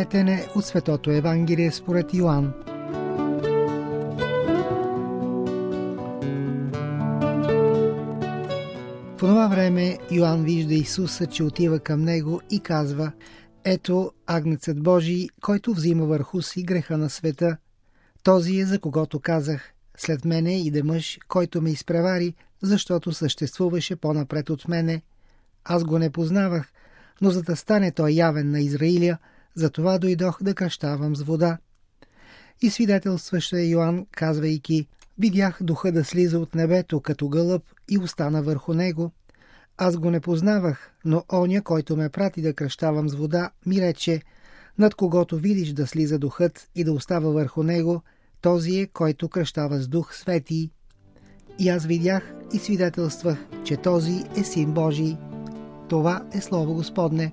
Четене от Светото Евангелие според Йоан. В това време Йоан вижда Исуса, че отива към него и казва: „Ето Агнецът Божий, който взима върху си греха на света. Този е, за когото казах: след мене иде мъж, който ме изпревари, защото съществуваше по-напред от мене. Аз го не познавах, но за да стане той явен на Израиля, затова дойдох да кръщавам с вода.“ И свидетелстваше Йоан, казвайки: „Видях духа да слиза от небето като гълъб и остана върху него. Аз го не познавах, но оня, който ме прати да кръщавам с вода, ми рече: над когото видиш да слиза духът и да остава върху него, този е, който кръщава с дух свети. И аз видях и свидетелствах, че този е Син Божий.“ Това е Слово Господне.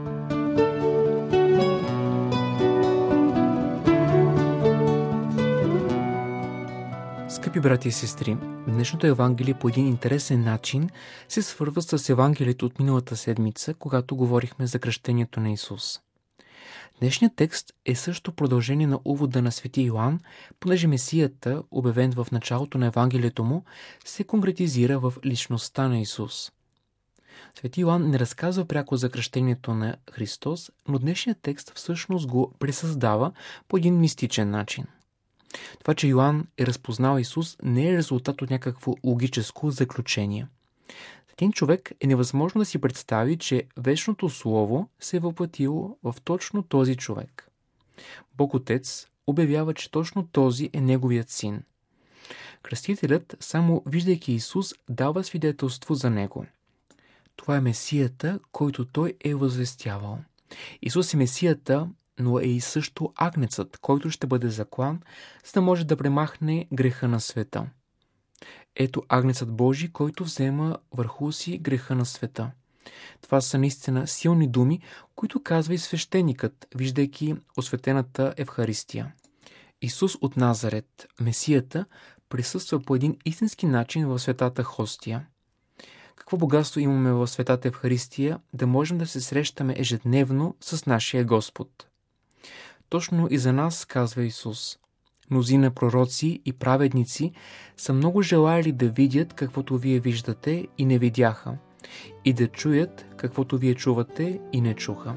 Скъпи брати и сестри, днешното Евангелие по един интересен начин се свързва с Евангелието от миналата седмица, когато говорихме за кръщението на Исус. Днешният текст е също продължение на увода на свети Йоан, понеже Месията, обявен в началото на Евангелието му, се конкретизира в личността на Исус. Свети Йоан не разказва пряко за кръщението на Христос, но днешният текст всъщност го пресъздава по един мистичен начин. Това, че Йоан е разпознал Исус, не е резултат от някакво логическо заключение. Един човек е невъзможно да си представи, че вечното Слово се е въплатило в точно този човек. Бог Отец обявява, че точно този е неговият син. Кръстителят, само виждайки Исус, дава свидетелство за него. Това е Месията, който той е възвестявал. Исус е Месията, но е и също Агнецът, който ще бъде заклан, за да може да премахне греха на света. Ето Агнецът Божий, който взема върху си греха на света. Това са наистина силни думи, които казва и свещеникът, виждайки осветената Евхаристия. Исус от Назарет, Месията, присъства по един истински начин в светата хостия. Какво богатство имаме в светата Евхаристия, да можем да се срещаме ежедневно с нашия Господ. Точно и за нас, казва Исус. Мнозина пророци и праведници са много желали да видят каквото вие виждате и не видяха, и да чуят каквото вие чувате и не чуха.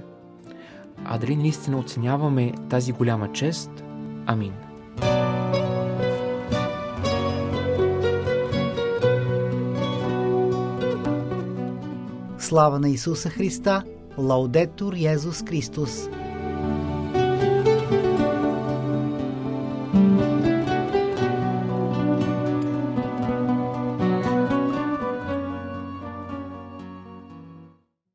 А дали наистина оценяваме тази голяма чест? Амин. Слава на Исуса Христа! Лаудетур Йезус Христос!